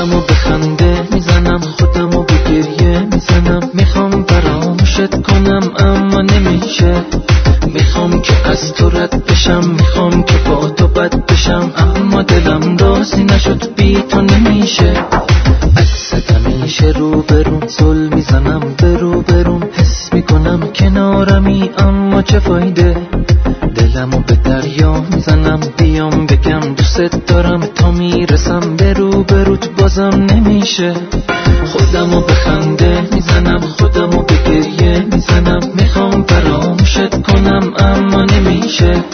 خودمو به خنده میزنم، خودمو به گریه میزنم. میخوام فراموشت کنم اما نمیشه. میخوام که از تو رد بشم، میخوام که با تو بد بشم، اما دلم راضی نشد، بی تو نمیشه. عکست همیشه رو برون، زل میزنم به رو برون. حس میکنم کنارمی اما چه فایده. دلمو به دریا میزنم، بیام بگم دوست دارم، تا میرسم به رو بروت بازم نمیشه. خودمو به خنده میزنم، خودمو به گریه میزنم. میخوام فراموشت کنم اما نمیشه.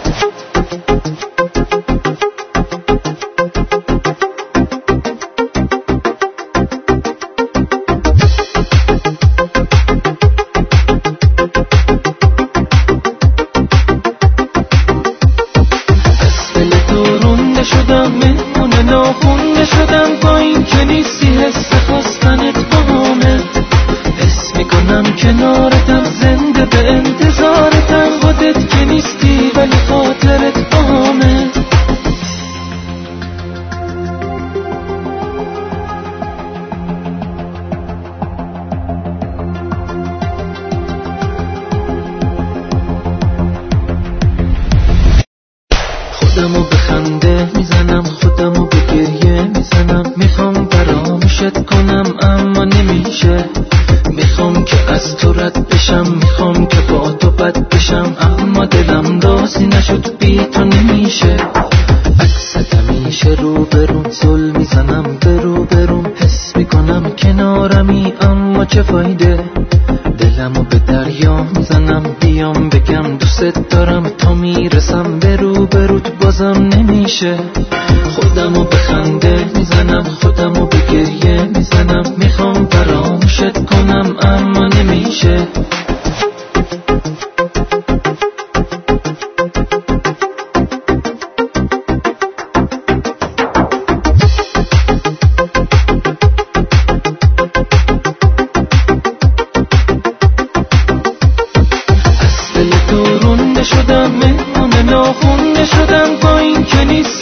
شدم مهمون ناخونده شدم، با این که نیستی حس خواستنت بامه. حس میکنم کنارتم، زنده به انتظارتم. خودت که نیستی ولی خاطرت بامه. خودمو به خنده میزنم، خودمو به گریه میزنم. میخوام فراموشت کنم اما نمیشه. میخوام که از تو رد بشم، میخوام که با تو بد بشم، اما دلم راضی نشد، بی تو نمیشه. عکست همیشه رو برون، زل میزنم به رو برون. حس میکنم کنارمی اما چه فایده. دلمو به دریا میزنم، بیام بگم دوست دارم، تا میرسم به رو بروت بازم نمیشه. خودمو به خنده میزنم، خودمو به گریه میزنم. میخوام فراموشت کنم اما نمیشه. شدم مهمون ناخونده شدم، با این که نیست